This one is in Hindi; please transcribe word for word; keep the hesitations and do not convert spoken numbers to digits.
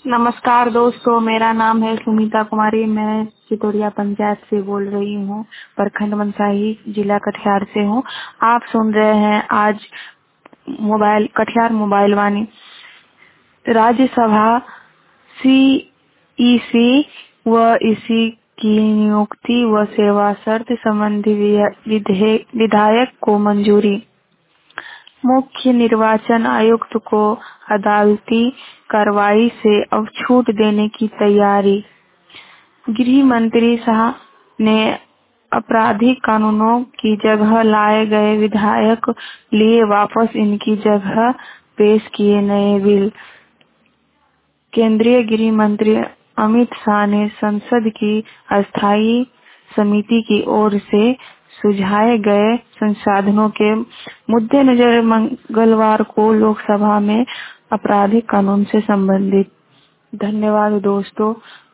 नमस्कार दोस्तों, मेरा नाम है सुमिता कुमारी। मैं चितौड़िया पंचायत से बोल रही हूँ, प्रखंड मनसाही, जिला कटिहार से हूँ। आप सुन रहे हैं आज mobile Katihar mobile Vani. Rajya Sabha CEC व इसी की नियुक्ति व सेवा शर्त संबंधी विधे- विधेयक को मंजूरी। मुख्य निर्वाचन आयुक्त को अदालती कार्रवाई से अब छूट देने की तैयारी। गृह मंत्री शाह ने आपराधिक कानूनों की जगह लाए गए विधेयक लिए वापस इनकी जगह पेश किए नए बिल। केंद्रीय गृह मंत्री अमित शाह ने संसद की अस्थायी समिति की ओर से सुझाए गए संशोधनों के मद्देनजर मंगलवार को लोकसभा में आपराधिक कानून से संबंधित। धन्यवाद दोस्तों।